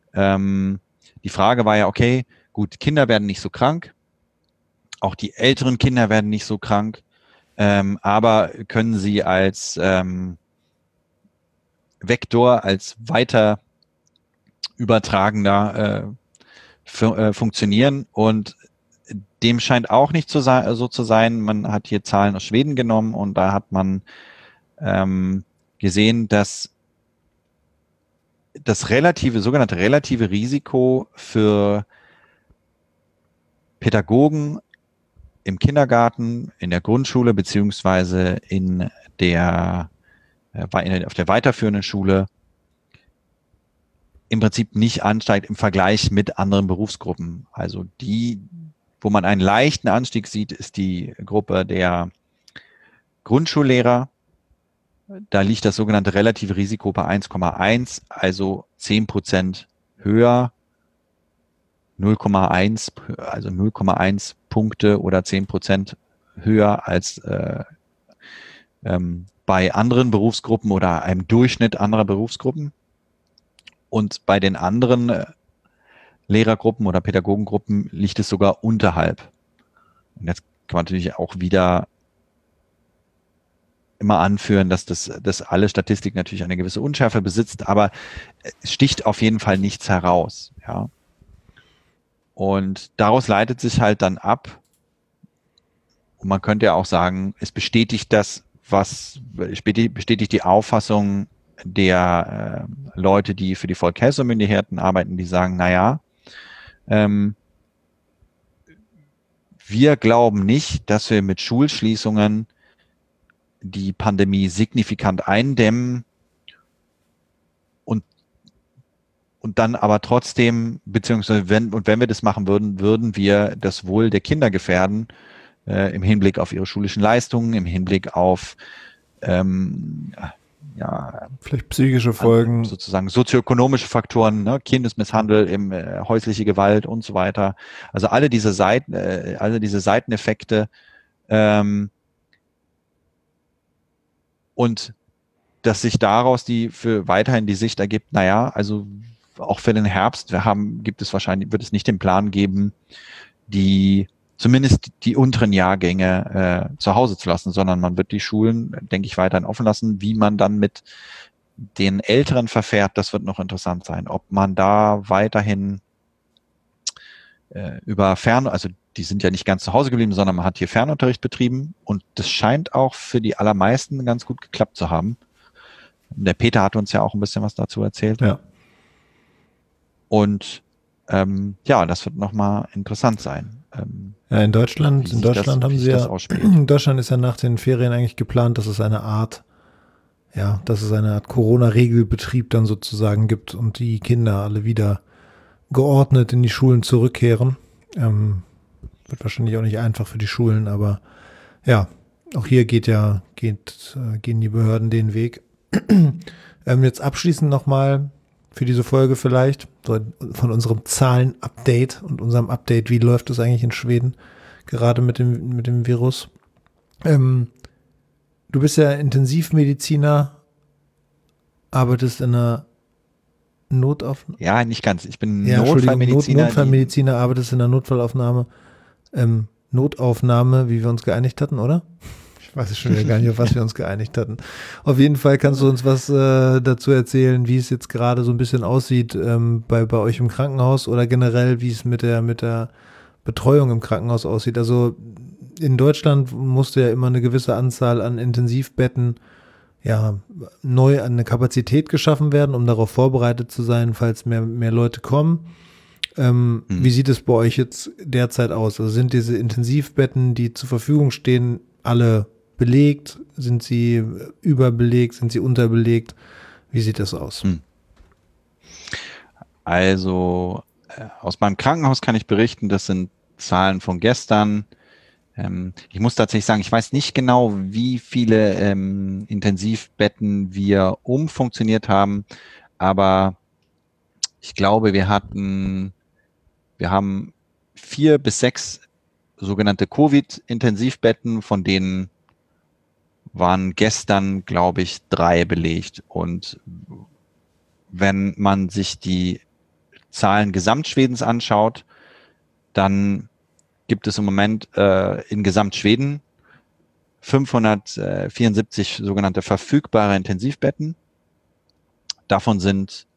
[SPEAKER 2] die Frage war ja, okay, gut, Kinder werden nicht so krank, auch die älteren Kinder werden nicht so krank, aber können sie als Vektor, als weiter übertragender funktionieren, und dem scheint auch nicht so zu sein. Man hat hier Zahlen aus Schweden genommen und da hat man gesehen, dass das sogenannte relative Risiko für Pädagogen im Kindergarten, in der Grundschule beziehungsweise auf der weiterführenden Schule im Prinzip nicht ansteigt im Vergleich mit anderen Berufsgruppen. Also wo man einen leichten Anstieg sieht, ist die Gruppe der Grundschullehrer. Da liegt das sogenannte relative Risiko bei 1,1, also 10% höher, 0,1, also 0,1 Punkte oder 10% höher als bei anderen Berufsgruppen oder einem Durchschnitt anderer Berufsgruppen. Und bei den anderen Lehrergruppen oder Pädagogengruppen liegt es sogar unterhalb. Und jetzt kann man natürlich auch wieder immer anführen, dass alle Statistik natürlich eine gewisse Unschärfe besitzt, aber es sticht auf jeden Fall nichts heraus. Ja. Und daraus leitet sich halt dann ab, und man könnte ja auch sagen, es bestätigt bestätigt die Auffassung der Leute, die für die Volkshelfermyndigheten arbeiten, die sagen, naja, wir glauben nicht, dass wir mit Schulschließungen die Pandemie signifikant eindämmen und dann aber trotzdem, beziehungsweise wenn wir das machen würden, würden wir das Wohl der Kinder gefährden, im Hinblick auf ihre schulischen Leistungen, im Hinblick auf
[SPEAKER 1] vielleicht psychische Folgen,
[SPEAKER 2] sozusagen sozioökonomische Faktoren, ne? Kindesmisshandel, häusliche Gewalt und so weiter. Also alle diese Seiteneffekte, und dass sich daraus für weiterhin die Sicht ergibt, naja, also auch für den Herbst wird es nicht den Plan geben, zumindest die unteren Jahrgänge zu Hause zu lassen, sondern man wird die Schulen, denke ich, weiterhin offen lassen. Wie man dann mit den Älteren verfährt, das wird noch interessant sein. Ob man da weiterhin also die sind ja nicht ganz zu Hause geblieben, sondern man hat hier Fernunterricht betrieben und das scheint auch für die allermeisten ganz gut geklappt zu haben. Der Peter hat uns ja auch ein bisschen was dazu erzählt.
[SPEAKER 1] Ja.
[SPEAKER 2] Und ja, das wird nochmal interessant sein.
[SPEAKER 1] Ja, in Deutschland haben sie ja, in Deutschland ist ja nach den Ferien eigentlich geplant, dass es eine Art Corona-Regelbetrieb dann sozusagen gibt und die Kinder alle wieder geordnet in die Schulen zurückkehren. Wird wahrscheinlich auch nicht einfach für die Schulen, aber ja, auch hier gehen die Behörden den Weg. Jetzt abschließend nochmal für diese Folge vielleicht, so von unserem Zahlen-Update und unserem Update, wie läuft es eigentlich in Schweden, gerade mit dem Virus. Du bist ja Intensivmediziner, arbeitest in einer Notaufnahme.
[SPEAKER 2] Ja, nicht ganz. Ich bin Notfallmediziner.
[SPEAKER 1] Notfallmediziner, arbeitest in einer Notfallaufnahme. Notaufnahme, wie wir uns geeinigt hatten, oder? Ich weiß schon wieder gar nicht, auf was wir uns geeinigt hatten. Auf jeden Fall kannst du uns was dazu erzählen, wie es jetzt gerade so ein bisschen aussieht bei euch im Krankenhaus oder generell, wie es mit der Betreuung im Krankenhaus aussieht. Also in Deutschland musste ja immer eine gewisse Anzahl an Intensivbetten neu an eine Kapazität geschaffen werden, um darauf vorbereitet zu sein, falls mehr Leute kommen. Wie sieht es bei euch jetzt derzeit aus? Also sind diese Intensivbetten, die zur Verfügung stehen, alle belegt? Sind sie überbelegt? Sind sie unterbelegt? Wie sieht das aus?
[SPEAKER 2] Also aus meinem Krankenhaus kann ich berichten, das sind Zahlen von gestern. Ich muss tatsächlich sagen, ich weiß nicht genau, wie viele Intensivbetten wir umfunktioniert haben, aber ich glaube, wir haben 4 bis 6 sogenannte Covid-Intensivbetten, von denen waren gestern, glaube ich, 3 belegt. Und wenn man sich die Zahlen Gesamtschwedens anschaut, dann gibt es im Moment in Gesamtschweden 574 sogenannte verfügbare Intensivbetten. Davon sind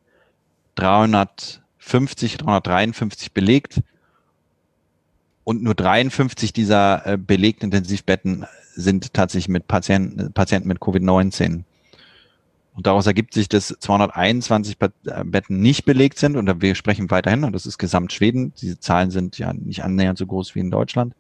[SPEAKER 2] 353 belegt. Und nur 53 dieser belegten Intensivbetten sind tatsächlich mit Patienten mit Covid-19. Und daraus ergibt sich, dass 221 Betten nicht belegt sind. Und wir sprechen weiterhin, und das ist Gesamtschweden. Diese Zahlen sind ja nicht annähernd so groß wie in Deutschland.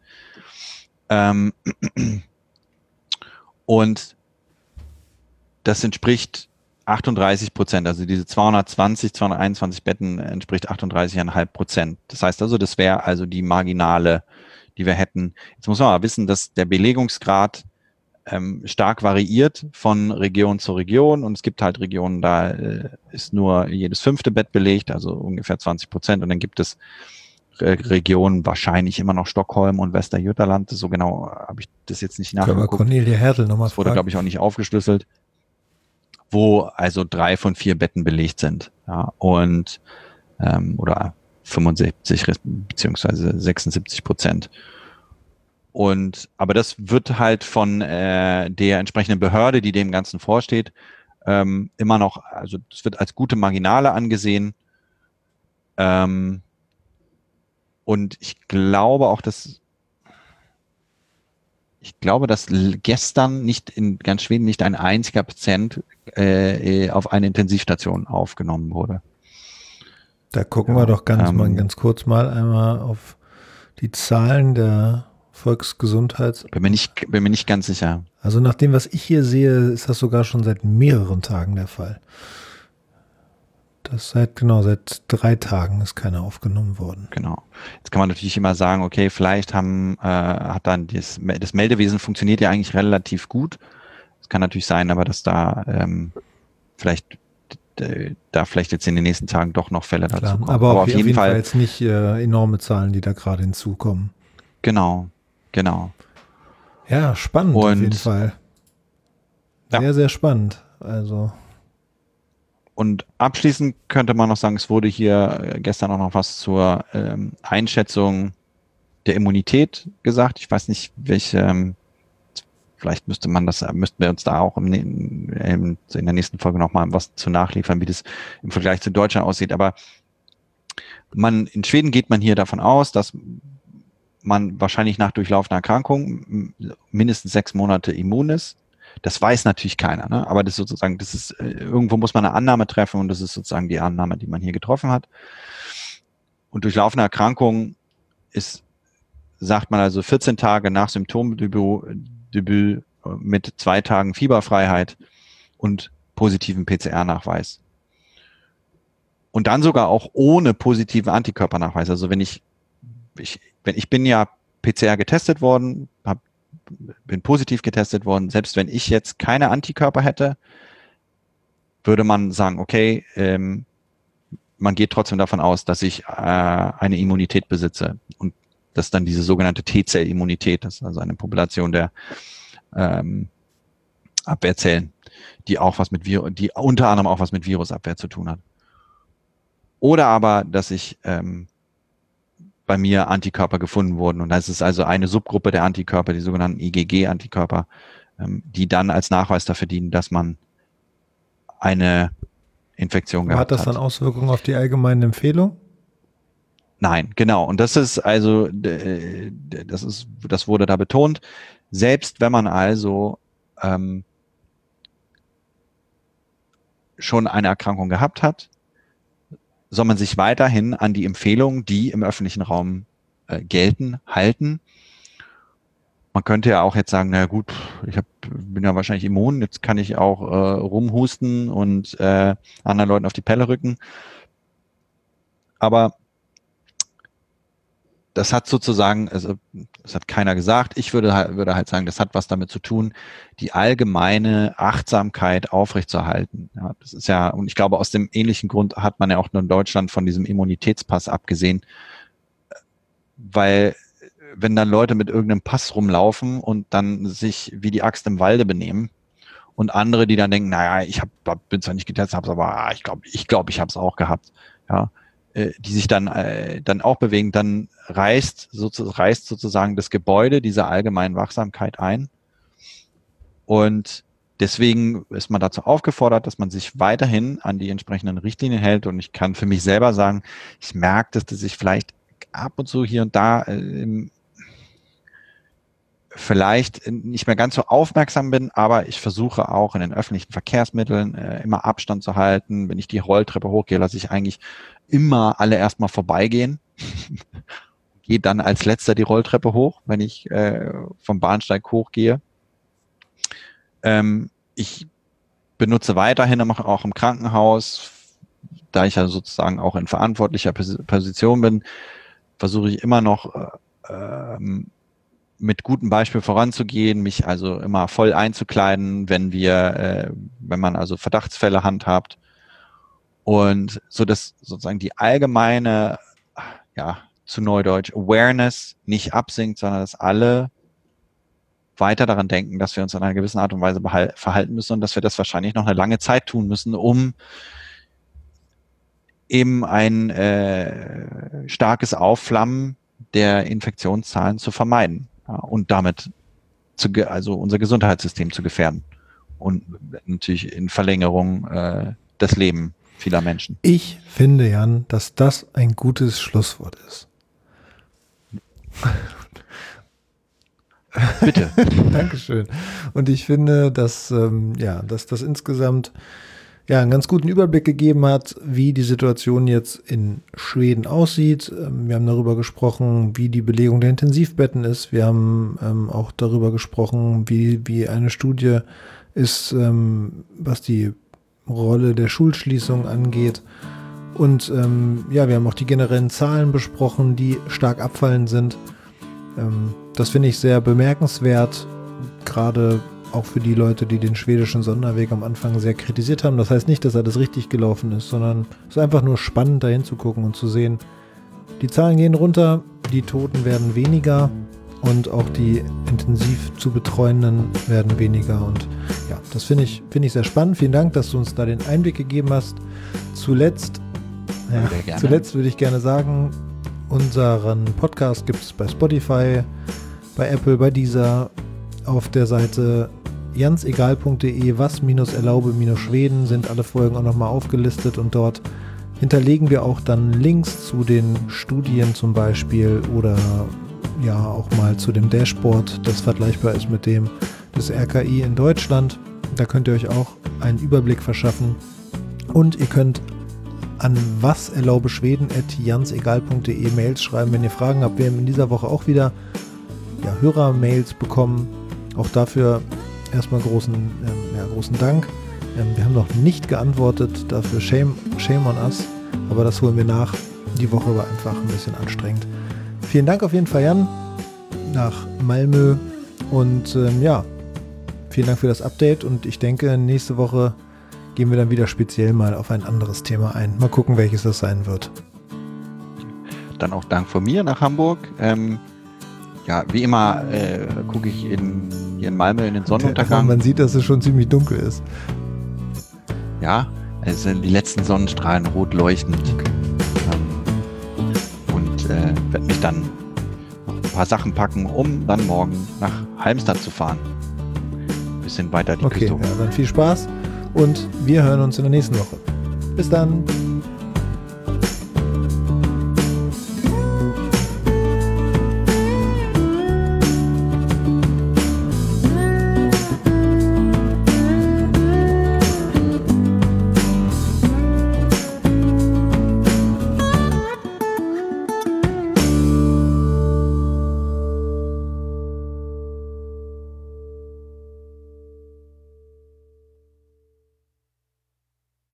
[SPEAKER 2] Und das entspricht 38%. Also diese 221 Betten entspricht 38,5%. Das heißt also, das wäre also die Marginale, die wir hätten. Jetzt muss man aber wissen, dass der Belegungsgrad stark variiert von Region zu Region, und es gibt halt Regionen, da ist nur jedes 5. Bett belegt, also ungefähr 20%, und dann gibt es Regionen, wahrscheinlich immer noch Stockholm und Västergötland, so genau habe ich das jetzt nicht nachgeguckt.
[SPEAKER 1] Können wir Cornelia Hertel nochmal fragen?
[SPEAKER 2] Das wurde, glaube ich, auch nicht aufgeschlüsselt, wo also 3 von 4 Betten belegt sind, ja, und oder 75 beziehungsweise 76%. Aber das wird halt von der entsprechenden Behörde, die dem Ganzen vorsteht, immer noch, also das wird als gute Marginale angesehen. Und ich glaube auch, dass gestern in ganz Schweden nicht ein einziger Patient auf eine Intensivstation aufgenommen wurde.
[SPEAKER 1] Da gucken wir doch ganz kurz mal einmal auf die Zahlen der Volksgesundheits.
[SPEAKER 2] Bin mir nicht ganz sicher.
[SPEAKER 1] Also nach dem, was ich hier sehe, ist das sogar schon seit mehreren Tagen der Fall. Seit 3 Tagen ist keiner aufgenommen worden.
[SPEAKER 2] Genau. Jetzt kann man natürlich immer sagen, okay, vielleicht hat dann das Meldewesen funktioniert ja eigentlich relativ gut. Es kann natürlich sein, aber dass da vielleicht jetzt in den nächsten Tagen doch noch Fälle dazu kommen.
[SPEAKER 1] Aber auf jeden Fall jetzt nicht enorme Zahlen, die da gerade hinzukommen.
[SPEAKER 2] Genau.
[SPEAKER 1] Ja, spannend auf jeden Fall. Sehr, sehr spannend. Also.
[SPEAKER 2] Und abschließend könnte man noch sagen, es wurde hier gestern auch noch was zur Einschätzung der Immunität gesagt. Ich weiß nicht, vielleicht müssten wir uns da auch in der nächsten Folge noch mal was zu nachliefern, wie das im Vergleich zu Deutschland aussieht. Aber in Schweden geht man hier davon aus, dass man wahrscheinlich nach durchlaufender Erkrankung mindestens 6 Monate immun ist. Das weiß natürlich keiner, ne? Aber das sozusagen, das ist, irgendwo muss man eine Annahme treffen und das ist sozusagen die Annahme, die man hier getroffen hat. Und durchlaufende Erkrankung ist, sagt man also 14 Tage nach Symptomdebüt mit 2 Tagen Fieberfreiheit und positiven PCR-Nachweis. Und dann sogar auch ohne positiven Antikörpernachweis. Also ich bin ja PCR getestet worden, bin positiv getestet worden. Selbst wenn ich jetzt keine Antikörper hätte, würde man sagen, okay, man geht trotzdem davon aus, dass ich eine Immunität besitze. Und das ist dann diese sogenannte T-Zell-Immunität. Das ist also eine Population der Abwehrzellen, die unter anderem auch was mit Virusabwehr zu tun hat. Oder aber, dass bei mir Antikörper gefunden wurden. Und das ist also eine Subgruppe der Antikörper, die sogenannten IgG-Antikörper, die dann als Nachweis dafür dienen, dass man eine Infektion gehabt hat.
[SPEAKER 1] Hat das dann Auswirkungen auf die allgemeine Empfehlung?
[SPEAKER 2] Nein, genau. Und das ist also, das wurde da betont. Selbst wenn man also schon eine Erkrankung gehabt hat, soll man sich weiterhin an die Empfehlungen, die im öffentlichen Raum gelten, halten. Man könnte ja auch jetzt sagen, na gut, bin ja wahrscheinlich immun, jetzt kann ich auch rumhusten und anderen Leuten auf die Pelle rücken. Aber das hat sozusagen, also das hat keiner gesagt, ich würde halt sagen, das hat was damit zu tun, die allgemeine Achtsamkeit aufrechtzuerhalten. Ja, das ist ja, und ich glaube, aus dem ähnlichen Grund hat man ja auch nur in Deutschland von diesem Immunitätspass abgesehen, weil wenn dann Leute mit irgendeinem Pass rumlaufen und dann sich wie die Axt im Walde benehmen und andere, die dann denken, naja, bin zwar nicht getestet, hab's, aber ich glaube, ich habe es auch gehabt, ja, die sich dann auch bewegen, dann reißt sozusagen das Gebäude dieser allgemeinen Wachsamkeit ein. Und deswegen ist man dazu aufgefordert, dass man sich weiterhin an die entsprechenden Richtlinien hält. Und ich kann für mich selber sagen, ich merke, dass ich vielleicht ab und zu hier und da vielleicht nicht mehr ganz so aufmerksam bin, aber ich versuche auch in den öffentlichen Verkehrsmitteln immer Abstand zu halten. Wenn ich die Rolltreppe hochgehe, lasse ich eigentlich immer alle erstmal vorbeigehen. Gehe dann als letzter die Rolltreppe hoch, wenn ich vom Bahnsteig hochgehe. Ich benutze weiterhin auch im Krankenhaus, da ich ja sozusagen auch in verantwortlicher Position bin, versuche ich immer noch mit gutem Beispiel voranzugehen, mich also immer voll einzukleiden, wenn man also Verdachtsfälle handhabt. Und so dass sozusagen die allgemeine, ja, zu Neudeutsch, Awareness nicht absinkt, sondern dass alle weiter daran denken, dass wir uns in einer gewissen Art und Weise verhalten müssen und dass wir das wahrscheinlich noch eine lange Zeit tun müssen, um eben ein starkes Aufflammen der Infektionszahlen zu vermeiden, ja, und damit also unser Gesundheitssystem zu gefährden und natürlich in Verlängerung das Leben vieler Menschen.
[SPEAKER 1] Ich finde, Jan, dass das ein gutes Schlusswort ist.
[SPEAKER 2] Bitte.
[SPEAKER 1] Dankeschön. Und ich finde, dass das insgesamt einen ganz guten Überblick gegeben hat, wie die Situation jetzt in Schweden aussieht. Wir haben darüber gesprochen, wie die Belegung der Intensivbetten ist. Wir haben auch darüber gesprochen, wie eine Studie ist, was die Rolle der Schulschließung angeht. Und wir haben auch die generellen Zahlen besprochen, die stark abfallend sind. Das finde ich sehr bemerkenswert, gerade auch für die Leute, die den schwedischen Sonderweg am Anfang sehr kritisiert haben. Das heißt nicht, dass alles richtig gelaufen ist, sondern es ist einfach nur spannend, dahin zu gucken und zu sehen, die Zahlen gehen runter, die Toten werden weniger und auch die intensiv zu Betreuenden werden weniger. Und ja, das finde ich sehr spannend. Vielen Dank, dass du uns da den Einblick gegeben hast. Zuletzt würde ich gerne sagen, unseren Podcast gibt es bei Spotify, bei Apple, bei Deezer, auf der Seite jansegal.de, was-erlaube-Schweden sind alle Folgen auch nochmal aufgelistet und dort hinterlegen wir auch dann Links zu den Studien zum Beispiel oder ja auch mal zu dem Dashboard, das vergleichbar ist mit dem des RKI in Deutschland. Da könnt ihr euch auch einen Überblick verschaffen. Und ihr könnt an waserlaubeschweden@jansegal.de Mails schreiben, wenn ihr Fragen habt. Wir haben in dieser Woche auch wieder Hörermails bekommen. Auch dafür erstmal großen Dank. Wir haben noch nicht geantwortet, dafür shame on us, aber das holen wir nach. Die Woche war einfach ein bisschen anstrengend. Vielen Dank auf jeden Fall, Jan, nach Malmö und vielen Dank für das Update und ich denke, nächste Woche gehen wir dann wieder speziell mal auf ein anderes Thema ein. Mal gucken, welches das sein wird.
[SPEAKER 3] Dann auch Dank von mir nach Hamburg. Wie immer gucke ich hier in Malmö in den Sonnenuntergang.
[SPEAKER 1] Man sieht, dass es schon ziemlich dunkel ist.
[SPEAKER 3] Ja, es sind die letzten Sonnenstrahlen rot leuchtend.
[SPEAKER 1] Okay.
[SPEAKER 3] Werde mich dann noch ein paar Sachen packen, um dann morgen nach Halmstad zu fahren. Ein bisschen weiter die Küste hoch.
[SPEAKER 1] Okay, dann viel Spaß und wir hören uns in der nächsten Woche. Bis dann.